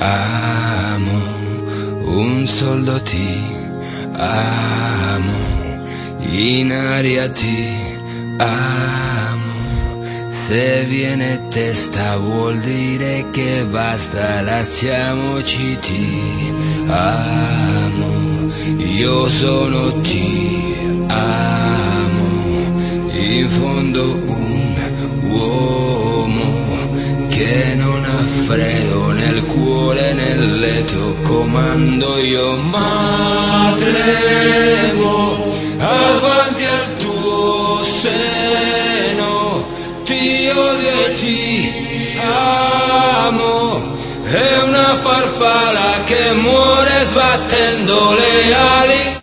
amo, un soldo ti amo, in aria ti amo. Se viene testa vuol dire che basta, lasciamoci, ti amo, io sono ti amo, in fondo un uomo che non ha freddo nel cuore, nel letto comando io, ma tremo avanti al tuo seno, ti odio e ti amo, è una farfalla che muore sbattendo le ali.